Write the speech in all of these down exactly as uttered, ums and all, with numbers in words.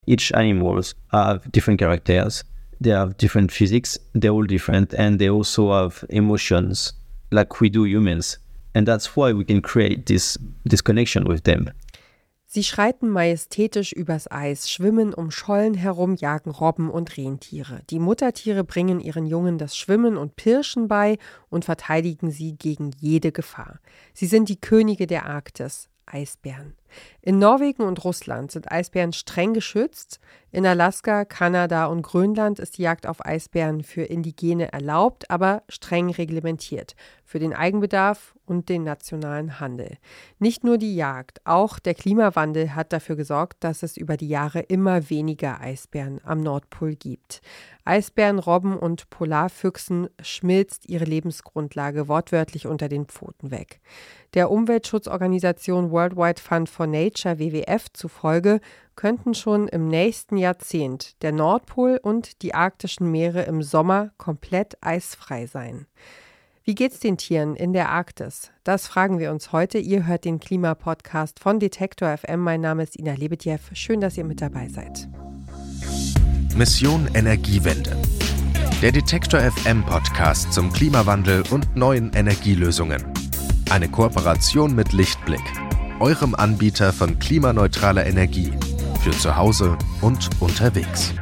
each animals have different characters. They have different physics. They're all different, and they also have emotions like we do humans. And that's why we can create this, this connection with them. Sie schreiten majestätisch übers Eis, schwimmen um Schollen herum, jagen Robben und Rentiere. Die Muttertiere bringen ihren Jungen das Schwimmen und Pirschen bei und verteidigen sie gegen jede Gefahr. Sie sind die Könige der Arktis, Eisbären. In Norwegen und Russland sind Eisbären streng geschützt. In Alaska, Kanada und Grönland ist die Jagd auf Eisbären für Indigene erlaubt, aber streng reglementiert für den Eigenbedarf und den nationalen Handel. Nicht nur die Jagd, auch der Klimawandel hat dafür gesorgt, dass es über die Jahre immer weniger Eisbären am Nordpol gibt. Eisbären, Robben und Polarfüchsen schmilzt ihre Lebensgrundlage wortwörtlich unter den Pfoten weg. Der Umweltschutzorganisation World Wide Fund for Nature, W W F, zufolge könnten schon im nächsten Jahrzehnt der Nordpol und die arktischen Meere im Sommer komplett eisfrei sein. Wie geht's den Tieren in der Arktis? Das fragen wir uns heute. Ihr hört den Klimapodcast von Detektor F M. Mein Name ist Ina Lebedjew. Schön, dass ihr mit dabei seid. Mission Energiewende. Der Detektor F M Podcast zum Klimawandel und neuen Energielösungen. Eine Kooperation mit Lichtblick, eurem Anbieter von klimaneutraler Energie für zu Hause und unterwegs.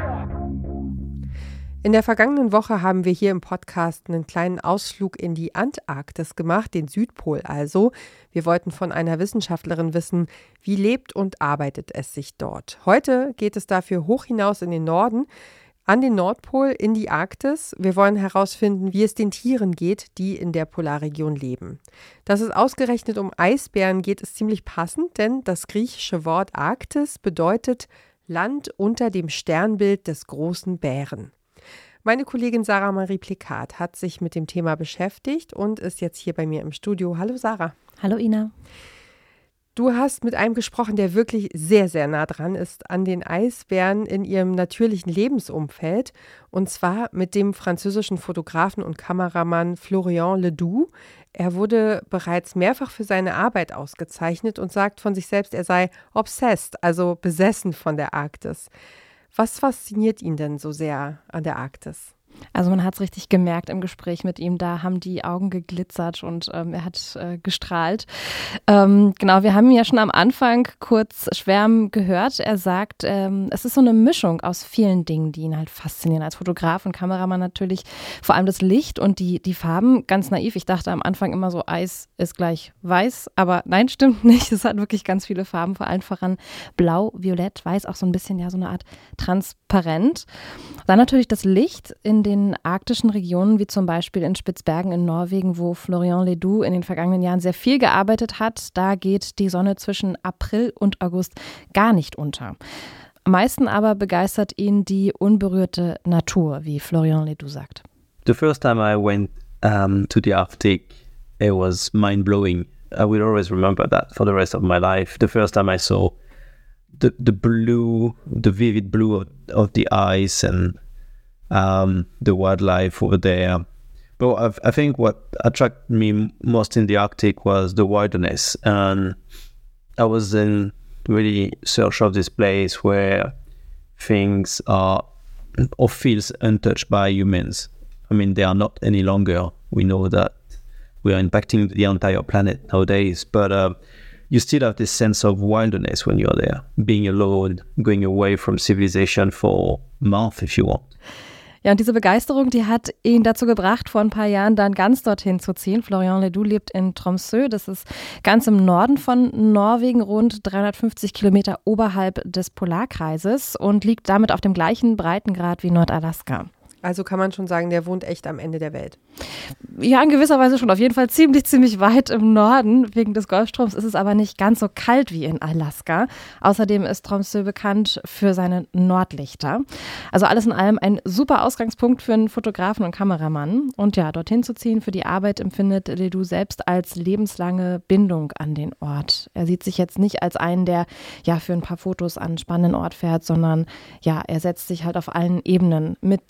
In der vergangenen Woche haben wir hier im Podcast einen kleinen Ausflug in die Antarktis gemacht, den Südpol also. Wir wollten von einer Wissenschaftlerin wissen, wie lebt und arbeitet es sich dort. Heute geht es dafür hoch hinaus in den Norden, an den Nordpol, in die Arktis. Wir wollen herausfinden, wie es den Tieren geht, die in der Polarregion leben. Dass es ausgerechnet um Eisbären geht, ist ziemlich passend, denn das griechische Wort Arktis bedeutet Land unter dem Sternbild des großen Bären. Meine Kollegin Sarah Marie Plikat hat sich mit dem Thema beschäftigt und ist jetzt hier bei mir im Studio. Hallo Sarah. Hallo Ina. Du hast mit einem gesprochen, der wirklich sehr, sehr nah dran ist an den Eisbären in ihrem natürlichen Lebensumfeld. Und zwar mit dem französischen Fotografen und Kameramann Florian Ledoux. Er wurde bereits mehrfach für seine Arbeit ausgezeichnet und sagt von sich selbst, er sei obsessed, also besessen von der Arktis. Was fasziniert ihn denn so sehr an der Arktis? Also man hat es richtig gemerkt im Gespräch mit ihm, da haben die Augen geglitzert und ähm, er hat äh, gestrahlt. Ähm, genau, wir haben ihn ja schon am Anfang kurz schwärmen gehört. Er sagt, ähm, es ist so eine Mischung aus vielen Dingen, die ihn halt faszinieren. Als Fotograf und Kameramann natürlich vor allem das Licht und die, die Farben. Ganz naiv, ich dachte am Anfang immer so, Eis ist gleich weiß, aber nein, stimmt nicht. Es hat wirklich ganz viele Farben, vor allem voran blau, violett, weiß, auch so ein bisschen, ja, so eine Art transparent. Dann natürlich das Licht in den arktischen Regionen, wie zum Beispiel in Spitzbergen in Norwegen, wo Florian Ledoux in den vergangenen Jahren sehr viel gearbeitet hat. Da geht die Sonne zwischen April und August gar nicht unter. Am meisten aber begeistert ihn die unberührte Natur, wie Florian Ledoux sagt. The first time I went um, to the Arctic, it was mind-blowing. I will always remember that for the rest of my life. The first time I saw the, the blue, the vivid blue of, of the ice and Um, the wildlife over there. But I've, I think what attracted me most in the Arctic was the wilderness. And I was in really search of this place where things are or feels untouched by humans. I mean, they are not any longer. We know that we are impacting the entire planet nowadays. But uh, you still have this sense of wilderness when you're there, being alone, going away from civilization for a month if you want. Ja, und diese Begeisterung, die hat ihn dazu gebracht, vor ein paar Jahren dann ganz dorthin zu ziehen. Florian Ledoux lebt in Tromsø, das ist ganz im Norden von Norwegen, rund dreihundertfünfzig Kilometer oberhalb des Polarkreises und liegt damit auf dem gleichen Breitengrad wie Nordalaska. Also kann man schon sagen, der wohnt echt am Ende der Welt. Ja, in gewisser Weise schon. Auf jeden Fall ziemlich, ziemlich weit im Norden. Wegen des Golfstroms ist es aber nicht ganz so kalt wie in Alaska. Außerdem ist Tromsø bekannt für seine Nordlichter. Also alles in allem ein super Ausgangspunkt für einen Fotografen und Kameramann. Und ja, dorthin zu ziehen für die Arbeit empfindet Ledoux selbst als lebenslange Bindung an den Ort. Er sieht sich jetzt nicht als einen, der ja für ein paar Fotos an einen spannenden Ort fährt, sondern ja, er setzt sich halt auf allen Ebenen mit diesem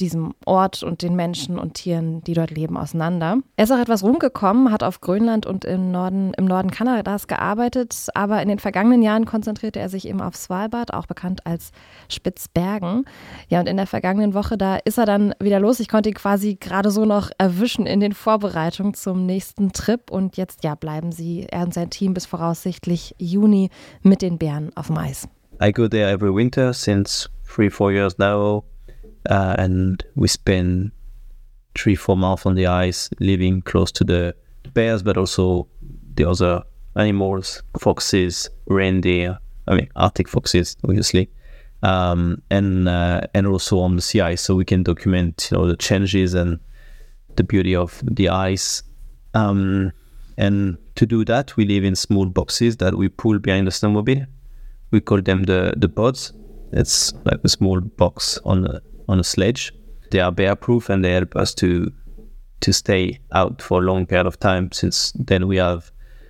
Ort und den Menschen und Tieren, die dort leben, auseinander. Er ist auch etwas rumgekommen, hat auf Grönland und im Norden, im Norden Kanadas gearbeitet, aber in den vergangenen Jahren konzentrierte er sich eben auf Svalbard, auch bekannt als Spitzbergen. Ja, und in der vergangenen Woche, da ist er dann wieder los. Ich konnte ihn quasi gerade so noch erwischen in den Vorbereitungen zum nächsten Trip und jetzt ja bleiben sie, er und sein Team, bis voraussichtlich Juni mit den Bären auf dem Eis. I go there every winter since three, four years now, uh, and we spend three, four months on the ice, living close to the bears, but also the other animals, foxes, reindeer, I mean Arctic foxes, obviously, um, and uh, and also on the sea ice, so we can document, you know, the changes and the beauty of the ice. Um, and to do that, we live in small boxes that we pull behind the snowmobile. We call them the, the pods. It's like a small box on a, on a sledge. They are bear-proof and they help us to to stay out for a long period of time, since then we have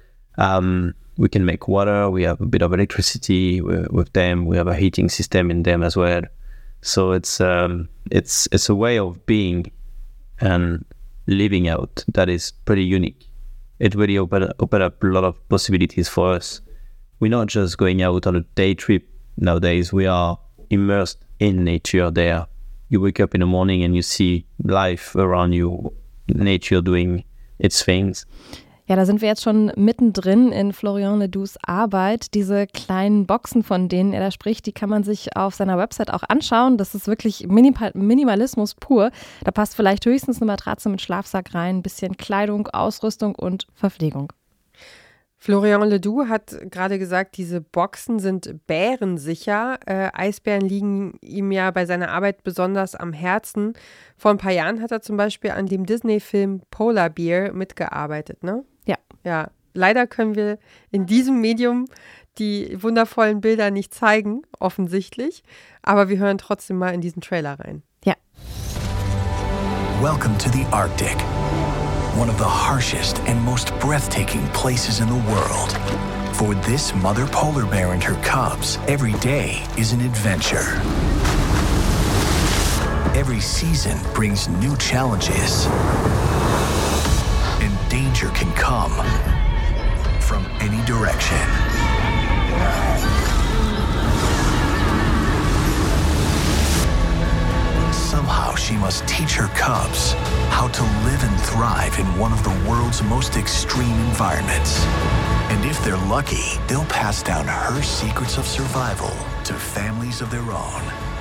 um, we can make water, we have a bit of electricity with them, we have a heating system in them as well. So it's um, it's it's a way of being and living out that is pretty unique. It really opened open up a lot of possibilities for us. We're not just going out on a day trip nowadays. We are immersed in nature there. You wake up in the morning and you see life around you, nature doing its things. Ja, da sind wir jetzt schon mittendrin in Florian Ledoux' Arbeit. Diese kleinen Boxen, von denen er da spricht, die kann man sich auf seiner Website auch anschauen. Das ist wirklich Minimal- Minimalismus pur. Da passt vielleicht höchstens eine Matratze mit Schlafsack rein, ein bisschen Kleidung, Ausrüstung und Verpflegung. Florian Ledoux hat gerade gesagt, diese Boxen sind bärensicher. Äh, Eisbären liegen ihm ja bei seiner Arbeit besonders am Herzen. Vor ein paar Jahren hat er zum Beispiel an dem Disney-Film Polar Bear mitgearbeitet, ne? Ja. Ja, leider können wir in diesem Medium die wundervollen Bilder nicht zeigen, offensichtlich. Aber wir hören trotzdem mal in diesen Trailer rein. Ja. Welcome to the Arctic. One of the harshest and most breathtaking places in the world. For this mother polar bear and her cubs, every day is an adventure. Every season brings new challenges. And danger can come from any direction. Somehow she must teach her cubs how to live and thrive in one of the world's most extreme environments. And if they're lucky, they'll pass down her secrets of survival to families of their own.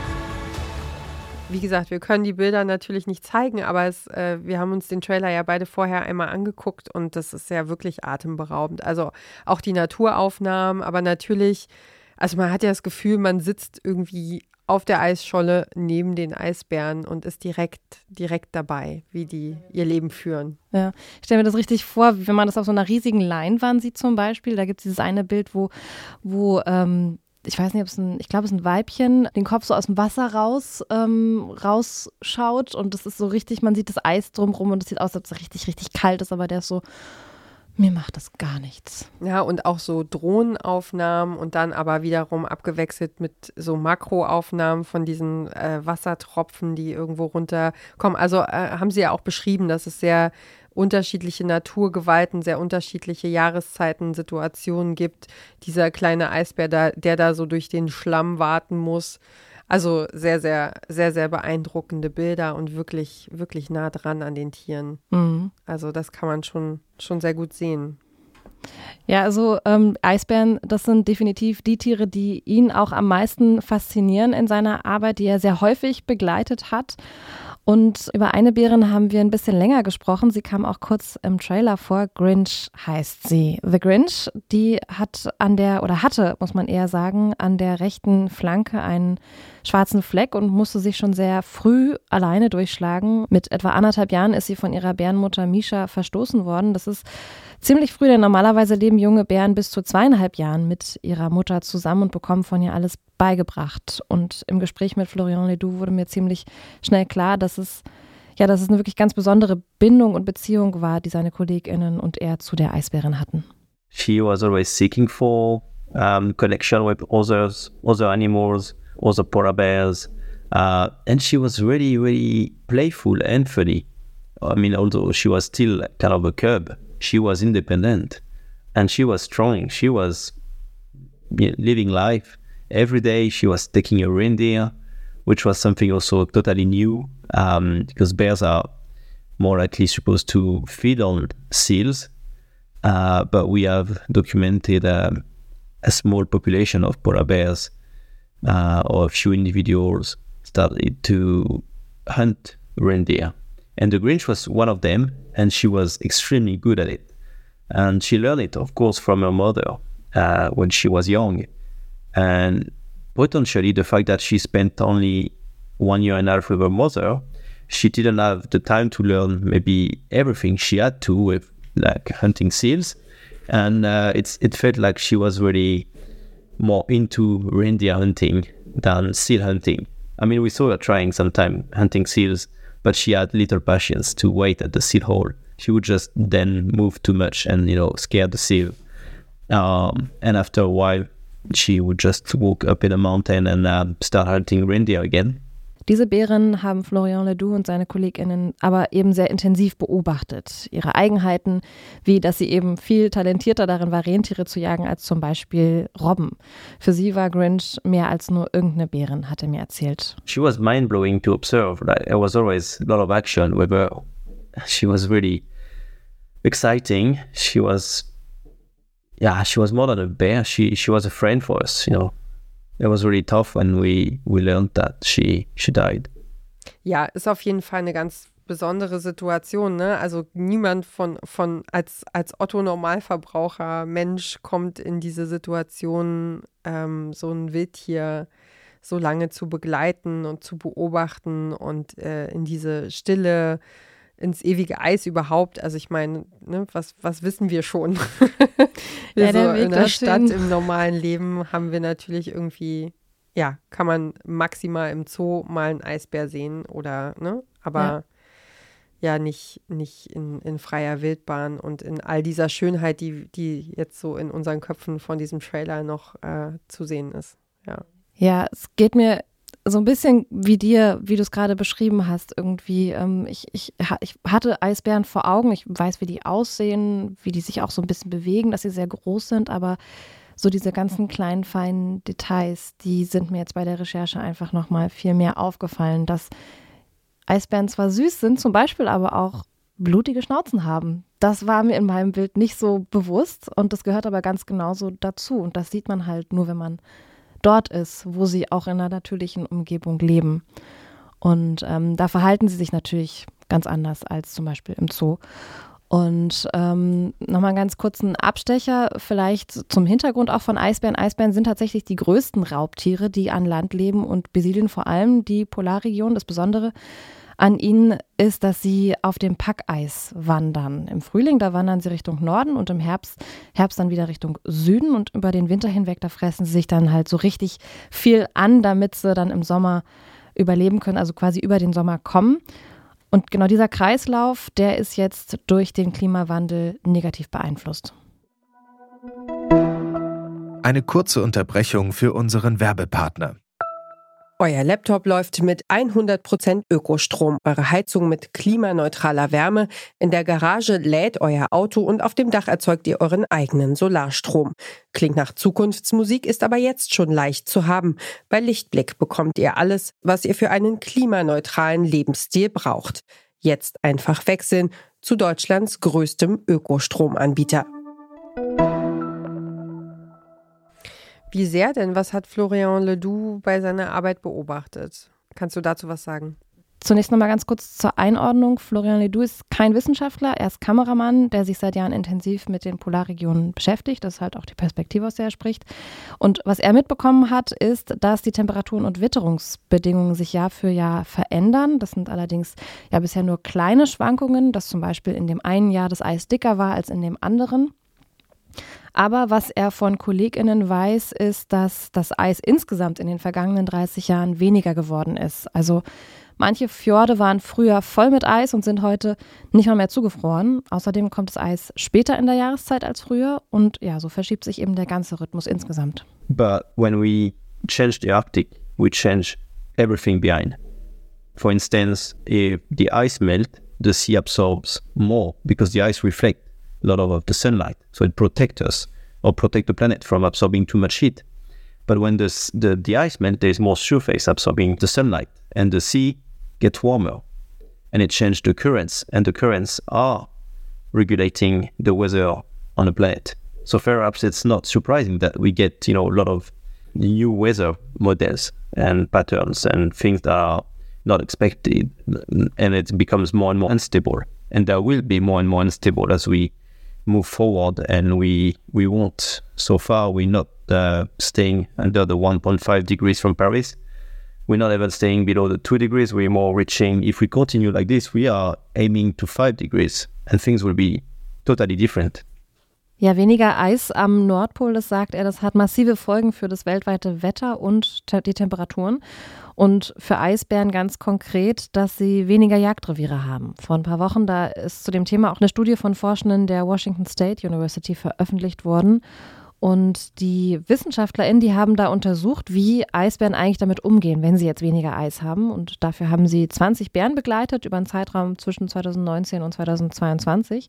Wie gesagt, wir können die Bilder natürlich nicht zeigen, aber es, äh, wir haben uns den Trailer ja beide vorher einmal angeguckt und das ist ja wirklich atemberaubend. Also auch die Naturaufnahmen, aber natürlich, also man hat ja das Gefühl, man sitzt irgendwie auf der Eisscholle neben den Eisbären und ist direkt, direkt dabei, wie die ihr Leben führen. Ja, ich stelle mir das richtig vor, wenn man das auf so einer riesigen Leinwand sieht zum Beispiel. Da gibt es dieses eine Bild, wo, wo ähm, ich weiß nicht, ob es ein, ich glaube, es ist ein Weibchen, den Kopf so aus dem Wasser raus, ähm, rausschaut und das ist so richtig, man sieht das Eis drumherum und es sieht aus, als ob es richtig, richtig kalt ist, aber der ist so, mir macht das gar nichts. Ja, und auch so Drohnenaufnahmen und dann aber wiederum abgewechselt mit so Makroaufnahmen von diesen äh, Wassertropfen, die irgendwo runterkommen. Also äh, haben sie ja auch beschrieben, dass es sehr unterschiedliche Naturgewalten, sehr unterschiedliche Jahreszeiten, Situationen gibt. Dieser kleine Eisbär, da, der da so durch den Schlamm warten muss. Also sehr, sehr, sehr, sehr beeindruckende Bilder und wirklich, wirklich nah dran an den Tieren. Mhm. Also das kann man schon, schon sehr gut sehen. Ja, also ähm, Eisbären, das sind definitiv die Tiere, die ihn auch am meisten faszinieren in seiner Arbeit, die er sehr häufig begleitet hat. Und über eine Bärin haben wir ein bisschen länger gesprochen. Sie kam auch kurz im Trailer vor. Grinch heißt sie. The Grinch, die hat an der, oder hatte, muss man eher sagen, an der rechten Flanke einen schwarzen Fleck und musste sich schon sehr früh alleine durchschlagen. Mit etwa anderthalb Jahren ist sie von ihrer Bärenmutter Misha verstoßen worden. Das ist ziemlich früh, denn normalerweise leben junge Bären bis zu zweieinhalb Jahren mit ihrer Mutter zusammen und bekommen von ihr alles beigebracht. Und im Gespräch mit Florian Ledoux wurde mir ziemlich schnell klar, dass es, ja, dass es eine wirklich ganz besondere Bindung und Beziehung war, die seine KollegInnen und er zu der Eisbärin hatten. She was always seeking for um, connection with others, other animals, other polar bears. Uh, and she was really, really playful and funny. I mean, although she was still kind of a cub, she was independent and she was strong. She was you know, living life. Every day she was taking a reindeer, which was something also totally new, um, because bears are more likely supposed to feed on seals. Uh, but we have documented um, a small population of polar bears, uh, or a few individuals started to hunt reindeer. And the Grinch was one of them, and she was extremely good at it. And she learned it, of course, from her mother uh, when she was young. And potentially the fact that she spent only one year and a half with her mother, she didn't have the time to learn maybe everything she had to with like hunting seals. And uh, it's it felt like she was really more into reindeer hunting than seal hunting. I mean, we saw her trying sometime hunting seals, but she had little patience to wait at the seal hole. She would just then move too much and, you know, scare the seal. Um, and after a while, she would just walk up in a mountain and uh, start hunting reindeer again. Diese Bären haben Florian Ledoux und seine KollegInnen aber eben sehr intensiv beobachtet. Ihre Eigenheiten, wie dass sie eben viel talentierter darin war, Rentiere zu jagen als zum Beispiel Robben. Für sie war Grinch mehr als nur irgendeine Bärin, hat er mir erzählt. She was mind-blowing to observe. Like, there was always a lot of action with her. She was really exciting. She was, yeah, she was more than a bear. She she was a friend for us, you know. It was really tough when we, we learned that she, she died. Ja, ist auf jeden Fall eine ganz besondere Situation, ne? Also niemand von, von als, als Otto-Normalverbraucher, Mensch, kommt in diese Situation, ähm, so ein Wildtier so lange zu begleiten und zu beobachten und äh, in diese Stille, ins ewige Eis überhaupt. Also ich meine, ne, was, was wissen wir schon? wir ja, so in der Stadt, hin. im normalen Leben haben wir natürlich irgendwie, ja, kann man maximal im Zoo mal einen Eisbär sehen oder, ne, aber ja, ja nicht, nicht in, in freier Wildbahn und in all dieser Schönheit, die, die jetzt so in unseren Köpfen von diesem Trailer noch äh, zu sehen ist. Ja. Ja, es geht mir so ein bisschen wie dir, wie du es gerade beschrieben hast, irgendwie. Ähm, ich, ich, ich hatte Eisbären vor Augen. Ich weiß, wie die aussehen, wie die sich auch so ein bisschen bewegen, dass sie sehr groß sind. Aber so diese ganzen kleinen, feinen Details, die sind mir jetzt bei der Recherche einfach nochmal viel mehr aufgefallen, dass Eisbären zwar süß sind, zum Beispiel aber auch blutige Schnauzen haben. Das war mir in meinem Bild nicht so bewusst und das gehört aber ganz genauso dazu. Und das sieht man halt nur, wenn man dort ist, wo sie auch in einer natürlichen Umgebung leben. Und ähm, da verhalten sie sich natürlich ganz anders als zum Beispiel im Zoo. Und ähm, nochmal einen ganz kurzen Abstecher vielleicht zum Hintergrund auch von Eisbären. Eisbären sind tatsächlich die größten Raubtiere, die an Land leben und besiedeln vor allem die Polarregion. Das Besondere an ihnen ist, dass sie auf dem Packeis wandern. Im Frühling, da wandern sie Richtung Norden und im Herbst, Herbst dann wieder Richtung Süden und über den Winter hinweg, da fressen sie sich dann halt so richtig viel an, damit sie dann im Sommer überleben können, also quasi über den Sommer kommen. Und genau dieser Kreislauf, der ist jetzt durch den Klimawandel negativ beeinflusst. Eine kurze Unterbrechung für unseren Werbepartner. Euer Laptop läuft mit hundert Prozent Ökostrom, eure Heizung mit klimaneutraler Wärme, in der Garage lädt euer Auto und auf dem Dach erzeugt ihr euren eigenen Solarstrom. Klingt nach Zukunftsmusik, ist aber jetzt schon leicht zu haben. Bei Lichtblick bekommt ihr alles, was ihr für einen klimaneutralen Lebensstil braucht. Jetzt einfach wechseln zu Deutschlands größtem Ökostromanbieter. Wie sehr denn? Was hat Florian Ledoux bei seiner Arbeit beobachtet? Kannst du dazu was sagen? Zunächst nochmal ganz kurz zur Einordnung. Florian Ledoux ist kein Wissenschaftler, er ist Kameramann, der sich seit Jahren intensiv mit den Polarregionen beschäftigt. Das ist halt auch die Perspektive, aus der er spricht. Und was er mitbekommen hat, ist, dass die Temperaturen und Witterungsbedingungen sich Jahr für Jahr verändern. Das sind allerdings ja bisher nur kleine Schwankungen, dass zum Beispiel in dem einen Jahr das Eis dicker war als in dem anderen. Aber was er von KollegInnen weiß, ist, dass das Eis insgesamt in den vergangenen dreißig Jahren weniger geworden ist. Also manche Fjorde waren früher voll mit Eis und sind heute nicht mal mehr zugefroren. Außerdem kommt das Eis später in der Jahreszeit als früher und ja, so verschiebt sich eben der ganze Rhythmus insgesamt. But when we change the Arctic, we change everything behind. For instance, if the ice melts, the sea absorbs more because the ice reflects a lot of the sunlight. So it protects us or protect the planet from absorbing too much heat. But when the, the, the ice melts, there's more surface absorbing the sunlight and the sea gets warmer. And it changes the currents, and the currents are regulating the weather on the planet. So perhaps it's not surprising that we get, you know, a lot of new weather models and patterns and things that are not expected, and it becomes more and more unstable. And there will be more and more unstable as we move forward, and we we won't. So far, we're not uh, staying under the one point five degrees from Paris. We're not even staying below the two degrees. We're more reaching, if we continue like this, we are aiming to five degrees, and things will be totally different. Ja, weniger Eis am Nordpol, das sagt er, das hat massive Folgen für das weltweite Wetter und te- die Temperaturen. Und für Eisbären ganz konkret, dass sie weniger Jagdreviere haben. Vor ein paar Wochen, da ist zu dem Thema auch eine Studie von Forschenden der Washington State University veröffentlicht worden. Und die WissenschaftlerInnen, die haben da untersucht, wie Eisbären eigentlich damit umgehen, wenn sie jetzt weniger Eis haben. Und dafür haben sie zwanzig Bären begleitet über einen Zeitraum zwischen zweitausendneunzehn und zweitausendzweiundzwanzig.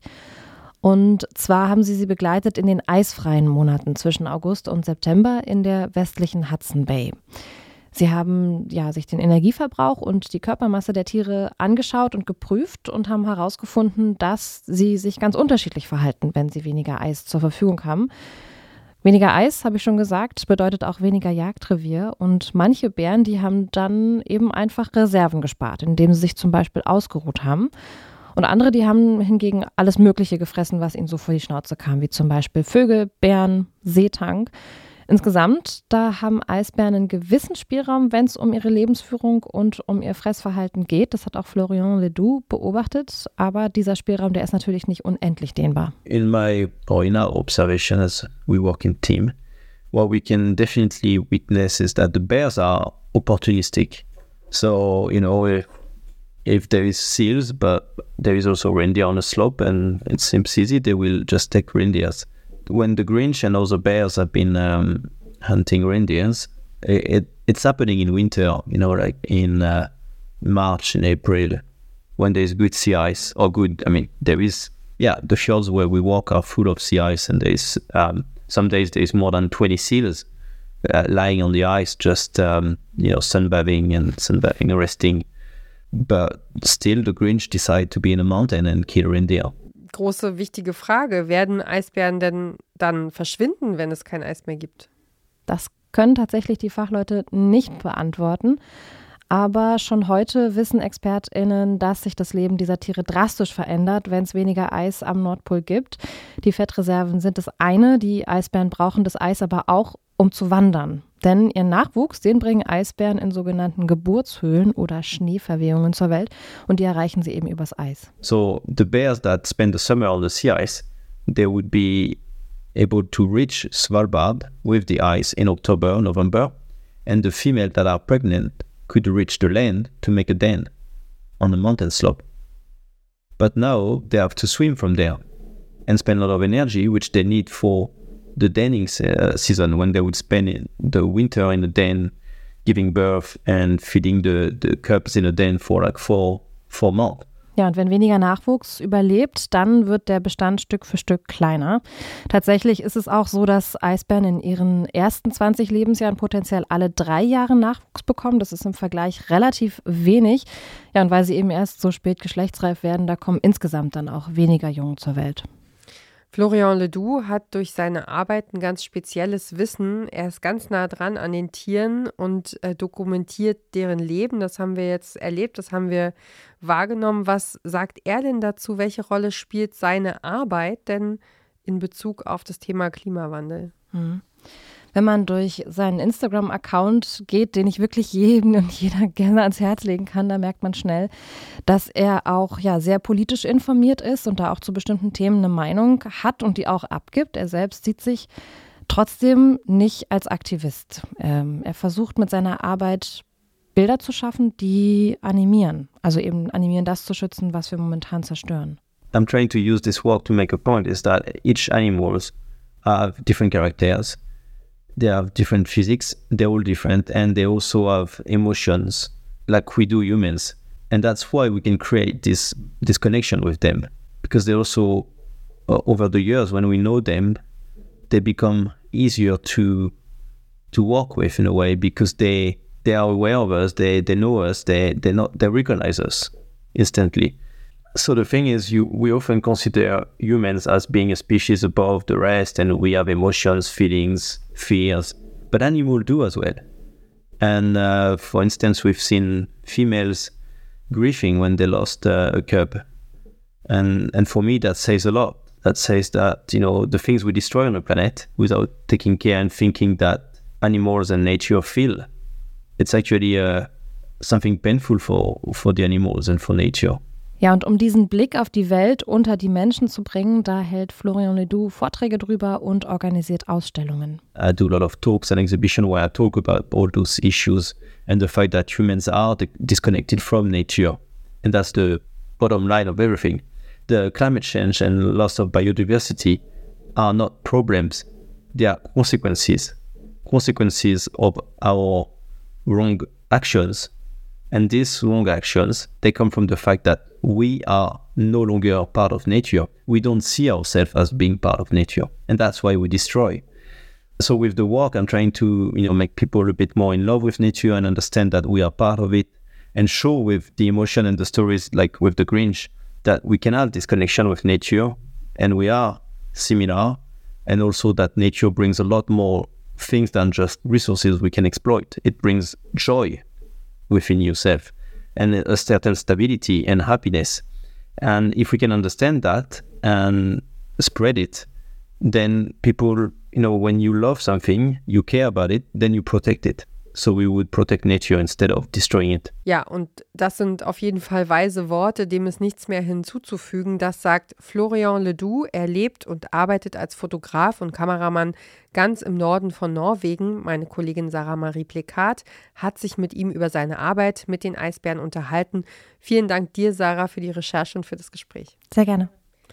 Und zwar haben sie sie begleitet in den eisfreien Monaten zwischen August und September in der westlichen Hudson Bay. Sie haben ja, sich den Energieverbrauch und die Körpermasse der Tiere angeschaut und geprüft und haben herausgefunden, dass sie sich ganz unterschiedlich verhalten, wenn sie weniger Eis zur Verfügung haben. Weniger Eis, habe ich schon gesagt, bedeutet auch weniger Jagdrevier. Und manche Bären, die haben dann eben einfach Reserven gespart, indem sie sich zum Beispiel ausgeruht haben. Und andere, die haben hingegen alles Mögliche gefressen, was ihnen so vor die Schnauze kam, wie zum Beispiel Vögel, Bären, Seetang. Insgesamt, da haben Eisbären einen gewissen Spielraum, wenn es um ihre Lebensführung und um ihr Fressverhalten geht. Das hat auch Florian Ledoux beobachtet. Aber dieser Spielraum, der ist natürlich nicht unendlich dehnbar. In my or in our observation as we work in team, what we can definitely witness is that the bears are opportunistic. So, you know, if, if there is seals, but there is also reindeer on a slope and it seems easy, they will just take reindeers. When the Grinch and other bears have been um, hunting reindeers, it, it it's happening in winter, you know, like in uh, March and April, when there's good sea ice, or good, I mean, there is, yeah, the fjords where we walk are full of sea ice, and there's, um, some days there's more than twenty seals uh, lying on the ice, just, um, you know, sunbathing and sunbathing and resting. But still the Grinch decide to be in a mountain and kill reindeer. Große, wichtige Frage. Werden Eisbären denn dann verschwinden, wenn es kein Eis mehr gibt? Das können tatsächlich die Fachleute nicht beantworten. Aber schon heute wissen ExpertInnen, dass sich das Leben dieser Tiere drastisch verändert, wenn es weniger Eis am Nordpol gibt. Die Fettreserven sind das eine. Die Eisbären brauchen das Eis aber auch, um zu wandern. Denn ihren Nachwuchs, den bringen Eisbären in sogenannten Geburtshöhlen oder Schneeverwehungen zur Welt. Und die erreichen sie eben übers Eis. So the bears that spend the summer on the sea ice, they would be able to reach Svalbard with the ice in October, November. And the females that are pregnant could reach the land to make a den on a mountain slope. But now they have to swim from there and spend a lot of energy, which they need for the denning uh, season, when they would spend in the winter in the den, giving birth and feeding the, the cubs in a den for like four, four months. Ja, und wenn weniger Nachwuchs überlebt, dann wird der Bestand Stück für Stück kleiner. Tatsächlich ist es auch so, dass Eisbären in ihren ersten zwanzig Lebensjahren potenziell alle drei Jahre Nachwuchs bekommen. Das ist im Vergleich relativ wenig. Ja, und weil sie eben erst so spät geschlechtsreif werden, da kommen insgesamt dann auch weniger Jungen zur Welt. Florian Ledoux hat durch seine Arbeit ein ganz spezielles Wissen. Er ist ganz nah dran an den Tieren und äh, dokumentiert deren Leben. Das haben wir jetzt erlebt, das haben wir wahrgenommen. Was sagt er denn dazu? Welche Rolle spielt seine Arbeit denn in Bezug auf das Thema Klimawandel? Hm. Wenn man durch seinen Instagram-Account geht, den ich wirklich jedem und jeder gerne ans Herz legen kann, da merkt man schnell, dass er auch ja, sehr politisch informiert ist und da auch zu bestimmten Themen eine Meinung hat und die auch abgibt. Er selbst sieht sich trotzdem nicht als Aktivist. Ähm, er versucht mit seiner Arbeit Bilder zu schaffen, die animieren. Also eben animieren, das zu schützen, was wir momentan zerstören. I'm trying to use this work to make a point is that each animals have different characters. they have different physics, they're all different, and they also have emotions like we do humans. And that's why we can create this, this connection with them, because they also, uh, over the years, when we know them, they become easier to to work with in a way, because they they are aware of us, they they know us, they they not they recognize us instantly. So the thing is, you we often consider humans as being a species above the rest, and we have emotions, feelings, fears, but animals do as well. And uh, for instance, we've seen females grieving when they lost uh, a cub, and and for me that says a lot. That says that, you know, the things we destroy on the planet without taking care and thinking that animals and nature feel, it's actually uh, something painful for for the animals and for nature. Ja, und um diesen Blick auf die Welt unter die Menschen zu bringen, da hält Florian Ledoux Vorträge drüber und organisiert Ausstellungen. I do a lot of talks and exhibitions where I talk about all those issues and the fact that humans are disconnected from nature. And that's the bottom line of everything. The climate change and loss of biodiversity are not problems. They are consequences. Consequences of our wrong actions. And these wrong actions, they come from the fact that we are no longer part of nature. We don't see ourselves as being part of nature. And that's why we destroy. So with the work, I'm trying to, you know, make people a bit more in love with nature and understand that we are part of it, and show with the emotion and the stories, like with the Grinch, that we can have this connection with nature and we are similar, and also that nature brings a lot more things than just resources we can exploit. It brings joy within yourself and a certain stability and happiness. And if we can understand that and spread it, then people, you know, when you love something, you care about it, then you protect it. So we would protect nature instead of destroying it. Ja, und das sind auf jeden Fall weise Worte, dem ist nichts mehr hinzuzufügen. Das sagt Florian Ledoux. Er lebt und arbeitet als Fotograf und Kameramann ganz im Norden von Norwegen. Meine Kollegin Sarah Marie Plekat hat sich mit ihm über seine Arbeit mit den Eisbären unterhalten. Vielen Dank dir, Sarah, für die Recherche und für das Gespräch. Sehr gerne.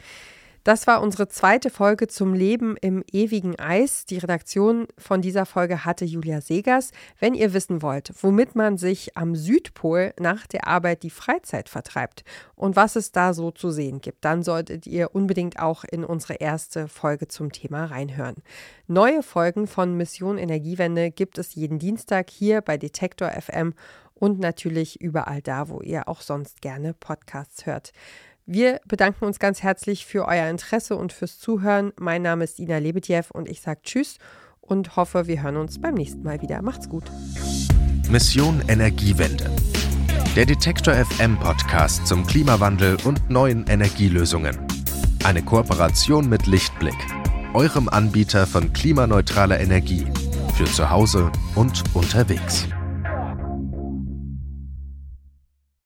Das war unsere zweite Folge zum Leben im ewigen Eis. Die Redaktion von dieser Folge hatte Julia Segers. Wenn ihr wissen wollt, womit man sich am Südpol nach der Arbeit die Freizeit vertreibt und was es da so zu sehen gibt, dann solltet ihr unbedingt auch in unsere erste Folge zum Thema reinhören. Neue Folgen von Mission Energiewende gibt es jeden Dienstag hier bei Detektor F M und natürlich überall da, wo ihr auch sonst gerne Podcasts hört. Wir bedanken uns ganz herzlich für euer Interesse und fürs Zuhören. Mein Name ist Ina Lebedjew und ich sage Tschüss und hoffe, wir hören uns beim nächsten Mal wieder. Macht's gut. Mission Energiewende. Der Detektor F M Podcast zum Klimawandel und neuen Energielösungen. Eine Kooperation mit Lichtblick, eurem Anbieter von klimaneutraler Energie für zu Hause und unterwegs.